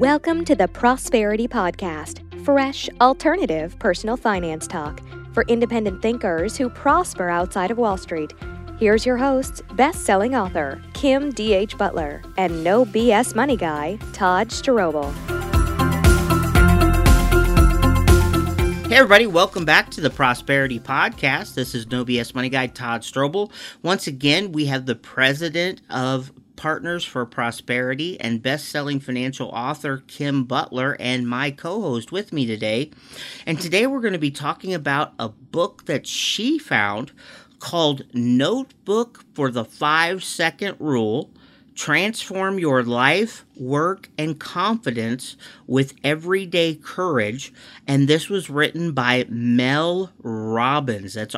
Welcome to the Prosperity Podcast, fresh, alternative personal finance talk for independent thinkers who prosper outside of Wall Street. Here's your hosts, best-selling author Kim D.H. Butler and no BS money guy, Todd Strobel. Hey everybody, welcome back to the Prosperity Podcast. This is No BS Money Guy, Todd Strobel. Once again, we have the president of Partners for Prosperity and best-selling financial author Kim Butler and my co-host with me today. And today we're going to be talking about a book that she found called Notebook for the 5-Second Rule: Transform Your Life, Work, and Confidence with Everyday Courage. And this was written by Mel Robbins. That's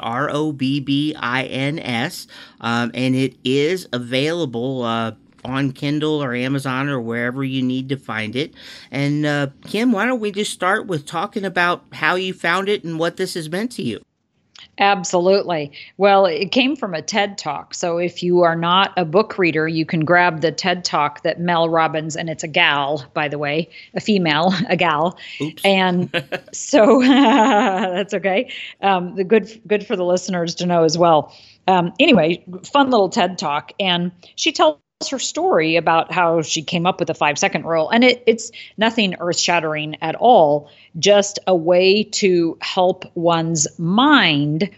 Robbins. And it is available on Kindle or Amazon or wherever you need to find it. And Kim, why don't we just start with talking about how you found it and what this has meant to you? Absolutely. Well, it came from a TED Talk. So if you are not a book reader, you can grab the TED Talk that Mel Robbins, and it's a gal, by the way, a female, a gal. Oops. And so that's okay. The good for the listeners to know as well. Anyway, fun little TED Talk. And she tells her story about how she came up with the 5-second rule. And it's nothing earth-shattering at all, just a way to help one's mind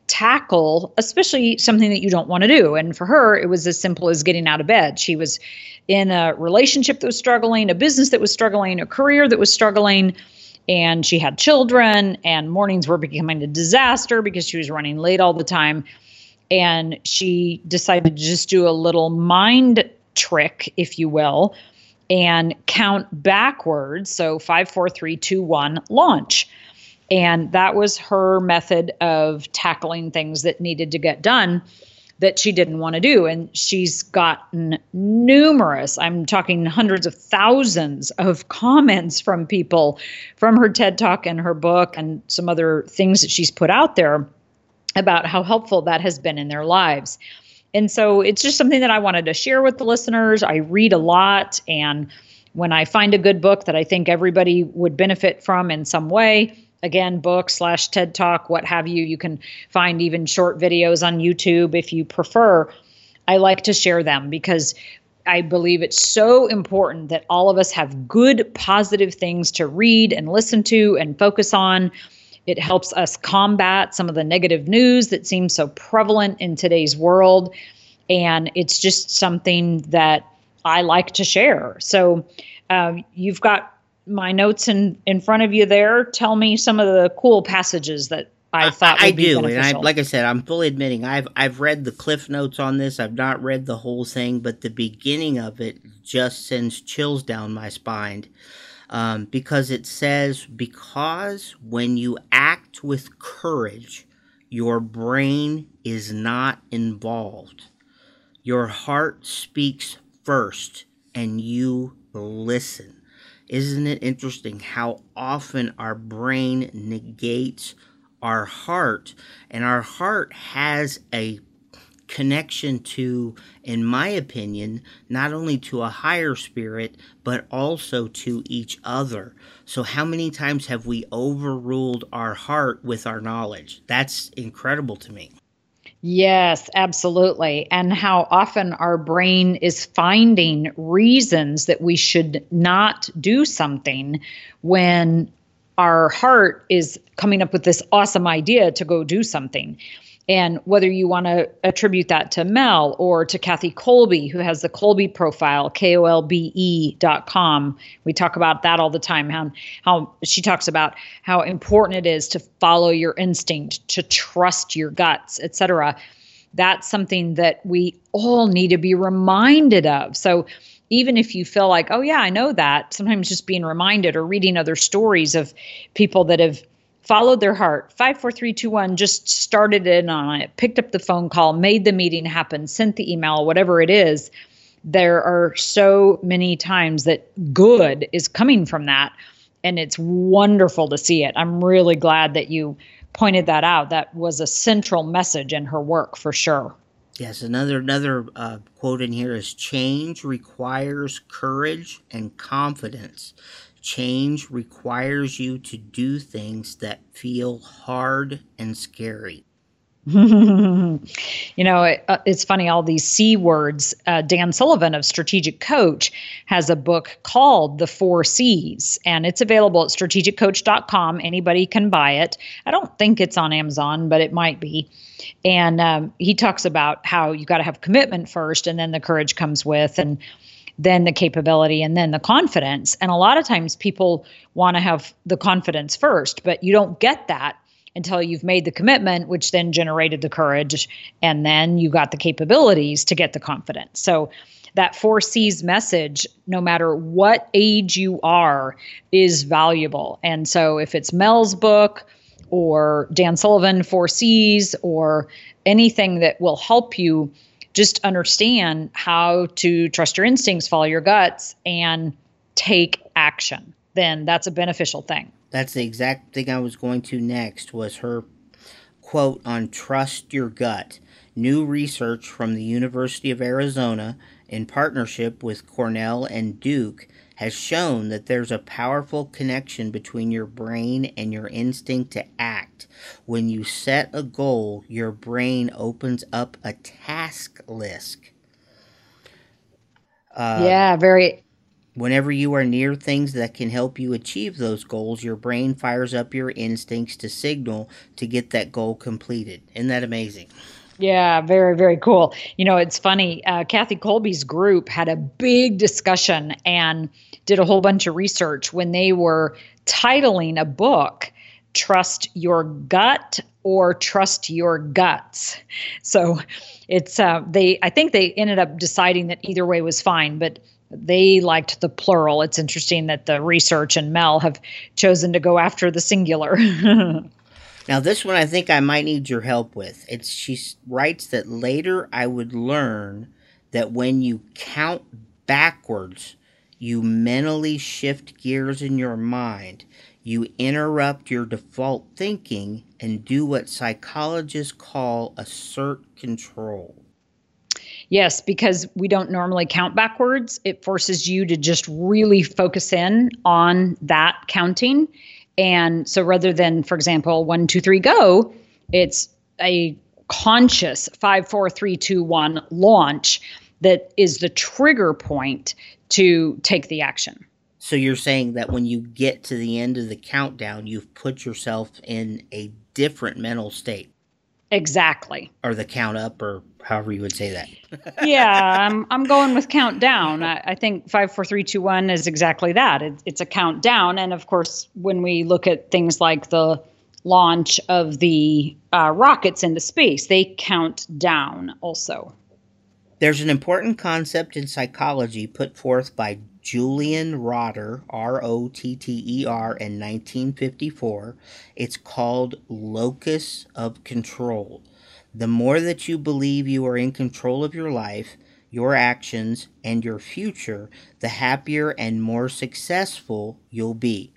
tackle, especially something that you don't want to do. And for her, it was as simple as getting out of bed. She was in a relationship that was struggling, a business that was struggling, a career that was struggling, and she had children, and mornings were becoming a disaster because she was running late all the time. And she decided to just do a little mind trick, if you will, and count backwards. So 5, 4, 3, 2, 1, launch. And that was her method of tackling things that needed to get done that she didn't want to do. And she's gotten numerous, I'm talking hundreds of thousands of comments from people from her TED Talk and her book and some other things that she's put out there about how helpful that has been in their lives. And so it's just something that I wanted to share with the listeners. I read a lot, and when I find a good book that I think everybody would benefit from in some way, again, book / TED Talk, what have you, you can find even short videos on YouTube if you prefer. I like to share them because I believe it's so important that all of us have good, positive things to read and listen to and focus on. It helps us combat some of the negative news that seems so prevalent in today's world. And it's just something that I like to share. So you've got my notes in front of you there. Tell me some of the cool passages that I thought would be beneficial. And like I said, I'm fully admitting I've read the cliff notes on this. I've not read the whole thing, but the beginning of it just sends chills down my spine. Because it says, because when you act with courage, your brain is not involved. Your heart speaks first and you listen. Isn't it interesting how often our brain negates our heart, and our heart has a connection to, in my opinion, not only to a higher spirit, but also to each other. So how many times have we overruled our heart with our knowledge? That's incredible to me. Yes, absolutely. And how often our brain is finding reasons that we should not do something when our heart is coming up with this awesome idea to go do something. And whether you want to attribute that to Mel or to Kathy Kolbe, who has the Kolbe profile, KOLBE.com. We talk about that all the time, how she talks about how important it is to follow your instinct, to trust your guts, etc. That's something that we all need to be reminded of. So even if you feel like, oh yeah, I know that, sometimes just being reminded or reading other stories of people that have followed their heart, 5, 4, 3, 2, 1, just started in on it, picked up the phone call, made the meeting happen, sent the email, whatever it is. There are so many times that good is coming from that. And it's wonderful to see it. I'm really glad that you pointed that out. That was a central message in her work for sure. Yes, another quote in here is change requires courage and confidence. Change requires you to do things that feel hard and scary. It's funny, all these C words. Dan Sullivan of Strategic Coach has a book called The Four C's, and it's available at strategiccoach.com. Anybody can buy it. I don't think it's on Amazon, but it might be. And he talks about how you got to have commitment first, and then the courage comes with, and then the capability, and then the confidence. And a lot of times people want to have the confidence first, but you don't get that until you've made the commitment, which then generated the courage, and then you got the capabilities to get the confidence. So that 4C's message, no matter what age you are, is valuable. And so if it's Mel's book or Dan Sullivan, 4C's, or anything that will help you just understand how to trust your instincts, follow your guts, and take action, then that's a beneficial thing. That's the exact thing I was going to next, was her quote on trust your gut. New research from the University of Arizona in partnership with Cornell and Duke has shown that there's a powerful connection between your brain and your instinct to act. When you set a goal, your brain opens up a task list. Whenever you are near things that can help you achieve those goals, your brain fires up your instincts to signal to get that goal completed. Isn't that amazing? Yeah, very, very cool. It's funny. Kathy Kolbe's group had a big discussion and did a whole bunch of research when they were titling a book, Trust Your Gut or Trust Your Guts. So it's I think they ended up deciding that either way was fine, but they liked the plural. It's interesting that the research and Mel have chosen to go after the singular. Now, this one I think I might need your help with. She writes that later I would learn that when you count backwards, you mentally shift gears in your mind. You interrupt your default thinking and do what psychologists call assert control. Yes, because we don't normally count backwards. It forces you to just really focus in on that counting. And so rather than, for example, 1, 2, 3, go, it's a conscious 5, 4, 3, 2, 1 launch that is the trigger point to take the action. So you're saying that when you get to the end of the countdown, you've put yourself in a different mental state. Exactly. Or the count up, or however you would say that. Yeah, I'm going with countdown. I think 5, 4, 3, 2, 1 is exactly that. It's a countdown. And of course, when we look at things like the launch of the rockets into space, they count down also. There's an important concept in psychology put forth by Julian Rotter, Rotter, in 1954. It's called locus of control. The more that you believe you are in control of your life, your actions, and your future, the happier and more successful you'll be.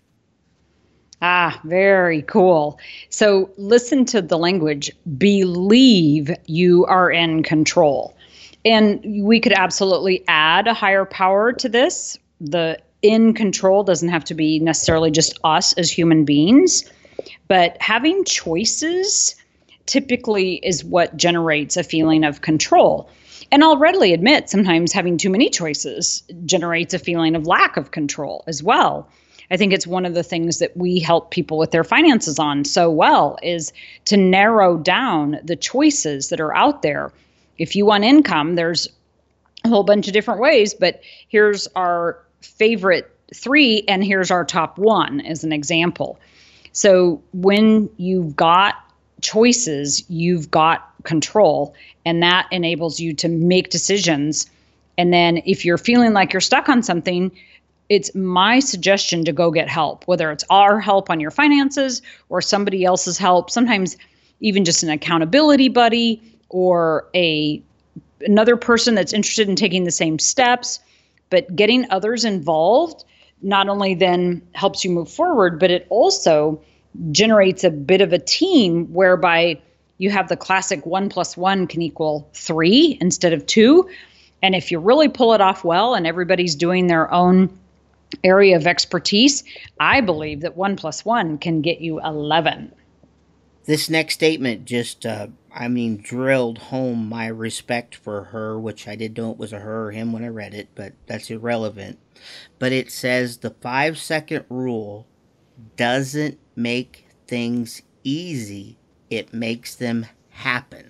Ah, very cool. So listen to the language. Believe you are in control. And we could absolutely add a higher power to this. The in control doesn't have to be necessarily just us as human beings, but having choices typically is what generates a feeling of control. And I'll readily admit sometimes having too many choices generates a feeling of lack of control as well. I think it's one of the things that we help people with their finances on so well is to narrow down the choices that are out there. If you want income, there's a whole bunch of different ways, but here's our favorite 3 and here's our top 1 as an example. So when you've got choices, you've got control, and that enables you to make decisions. And then if you're feeling like you're stuck on something, it's my suggestion to go get help, whether it's our help on your finances or somebody else's help, sometimes even just an accountability buddy or another person that's interested in taking the same steps. But getting others involved not only then helps you move forward, but it also generates a bit of a team whereby you have the classic 1 + 1 can equal 3 instead of 2. And if you really pull it off well and everybody's doing their own area of expertise, I believe that 1 + 1 can get you 11. This next statement just, drilled home my respect for her, which I didn't know it was a her or him when I read it, but that's irrelevant. But it says the 5-second rule doesn't make things easy, it makes them happen.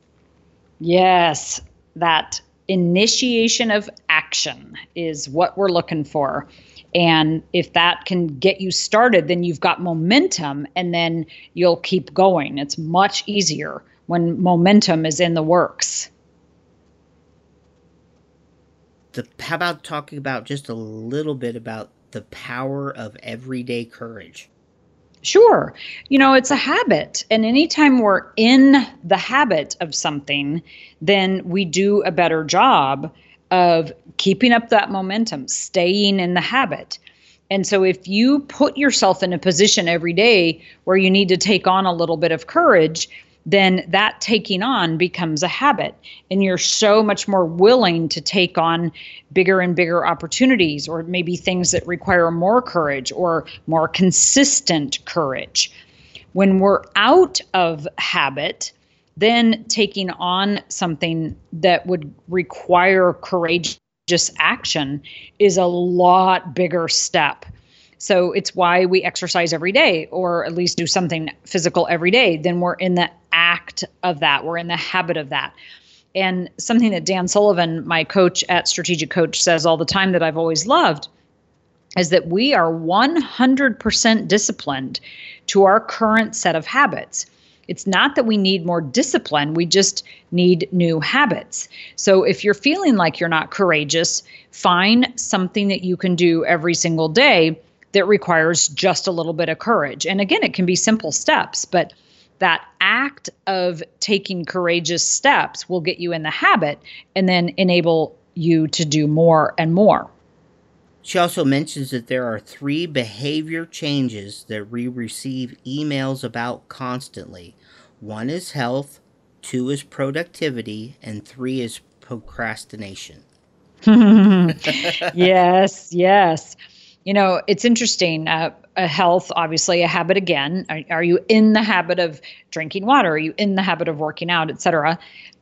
Yes, that initiation of action is what we're looking for. And if that can get you started, then you've got momentum, and then you'll keep going. It's much easier when momentum is in the works. How about talking about just a little bit about the power of everyday courage? Sure. It's a habit. And anytime we're in the habit of something, then we do a better job of keeping up that momentum, staying in the habit. And so if you put yourself in a position every day where you need to take on a little bit of courage, then that taking on becomes a habit. And you're so much more willing to take on bigger and bigger opportunities, or maybe things that require more courage or more consistent courage. When we're out of habit, then taking on something that would require courageous action is a lot bigger step. So it's why we exercise every day, or at least do something physical every day. Then we're in the act of that. We're in the habit of that. And something that Dan Sullivan, my coach at Strategic Coach, says all the time that I've always loved is that we are 100% disciplined to our current set of habits. It's not that we need more discipline, we just need new habits. So if you're feeling like you're not courageous, find something that you can do every single day that requires just a little bit of courage. And again, it can be simple steps, but that act of taking courageous steps will get you in the habit and then enable you to do more and more. She also mentions that there are 3 behavior changes that we receive emails about constantly. 1 is health, 2 is productivity, and 3 is procrastination. Yes. It's interesting. Health, obviously, a habit again. Are you in the habit of drinking water? Are you in the habit of working out, et cetera?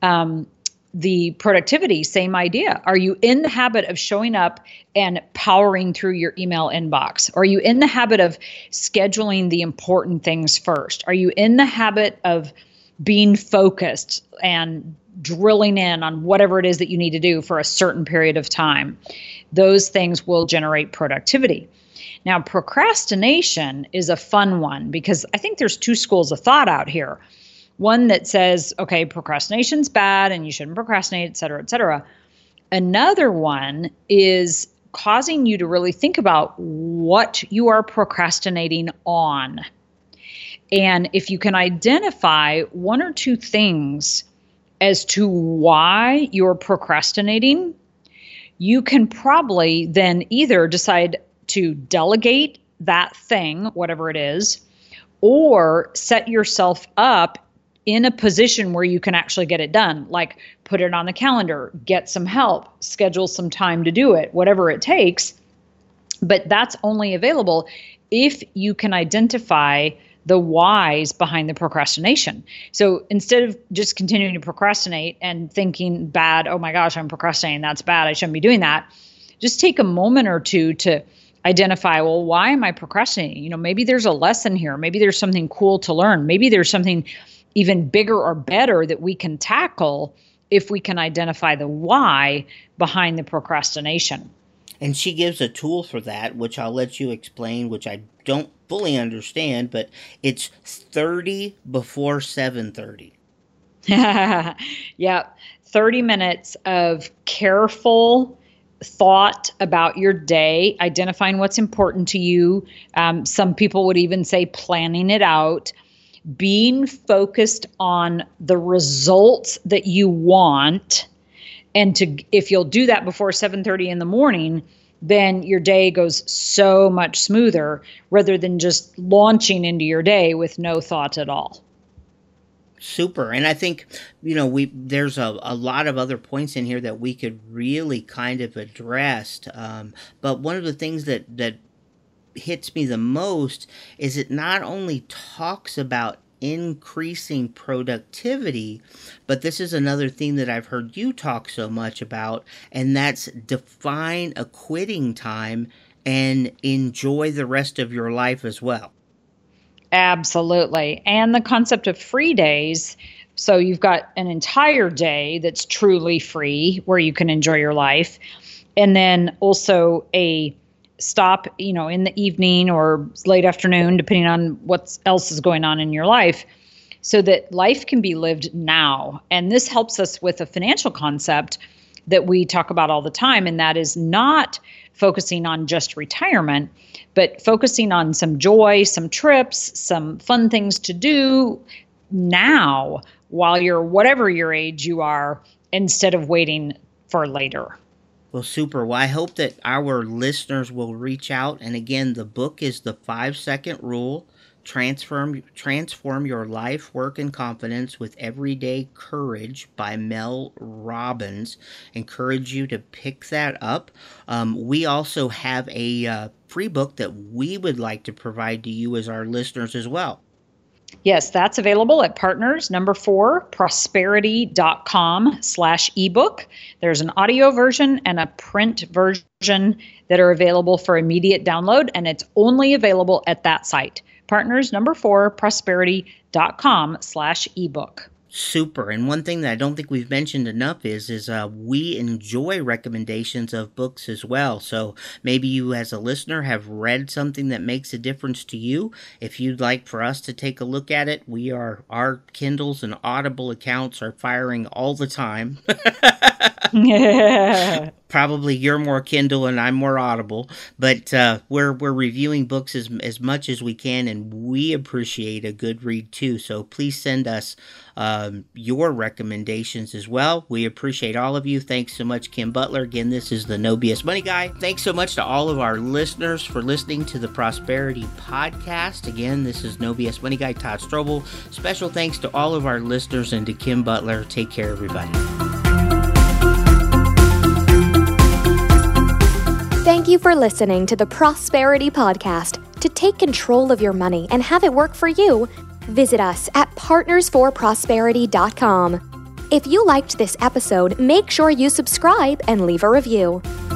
The productivity, same idea. Are you in the habit of showing up and powering through your email inbox? Are you in the habit of scheduling the important things first? Are you in the habit of being focused and drilling in on whatever it is that you need to do for a certain period of time? Those things will generate productivity. Now, procrastination is a fun one because I think there's 2 schools of thought out here. One that says, okay, procrastination's bad and you shouldn't procrastinate, et cetera, et cetera. Another one is causing you to really think about what you are procrastinating on. And if you can identify 1 or 2 things as to why you're procrastinating, you can probably then either decide to delegate that thing, whatever it is, or set yourself up in a position where you can actually get it done, like put it on the calendar, get some help, schedule some time to do it, whatever it takes. But that's only available if you can identify the whys behind the procrastination. So instead of just continuing to procrastinate and thinking bad, oh my gosh, I'm procrastinating, that's bad, I shouldn't be doing that, just take a moment or 2 to identify, well, why am I procrastinating? Maybe there's a lesson here. Maybe there's something cool to learn. Maybe there's something even bigger or better that we can tackle if we can identify the why behind the procrastination. And she gives a tool for that, which I'll let you explain, which I don't fully understand, but it's 30 before 7:30. Yeah, 30 minutes of careful thought about your day, identifying what's important to you. Some people would even say planning it out, being focused on the results that you want. And if you'll do that before 7:30 in the morning, then your day goes so much smoother rather than just launching into your day with no thought at all. Super. And I think, there's a lot of other points in here that we could really kind of address. But one of the things that hits me the most is it not only talks about increasing productivity, but this is another thing that I've heard you talk so much about, and that's define a quitting time and enjoy the rest of your life as well. Absolutely. And the concept of free days. So you've got an entire day that's truly free where you can enjoy your life. And then also a stop, in the evening or late afternoon, depending on what else is going on in your life, so that life can be lived now. And this helps us with a financial concept that we talk about all the time, and that is not focusing on just retirement, but focusing on some joy, some trips, some fun things to do now while you're whatever your age you are, instead of waiting for later. Well, super. Well, I hope that our listeners will reach out. And again, the book is The 5-Second Rule, Transform Your Life, Work, and Confidence with Everyday Courage by Mel Robbins. Encourage you to pick that up. We also have a free book that we would like to provide to you as our listeners as well. Yes, that's available at partners 4 prosperity.com/ebook. There's an audio version and a print version that are available for immediate download, and it's only available at that site, partners 4 prosperity.com/ebook. Super. And one thing that I don't think we've mentioned enough is we enjoy recommendations of books as well. So maybe you as a listener have read something that makes a difference to you. If you'd like for us to take a look at it, our Kindles and Audible accounts are firing all the time. Probably you're more Kindle and I'm more Audible, but we're reviewing books as much as we can, and we appreciate a good read too. So please send us your recommendations as well. We appreciate all of you. Thanks so much, Kim Butler. Again, this is the No BS Money Guy. Thanks so much to all of our listeners for listening to the Prosperity Podcast. Again, this is No BS Money Guy, Todd Strobel. Special thanks to all of our listeners and to Kim Butler. Take care, everybody. Thank you for listening to the Prosperity Podcast. To take control of your money and have it work for you, visit us at partnersforprosperity.com. If you liked this episode, make sure you subscribe and leave a review.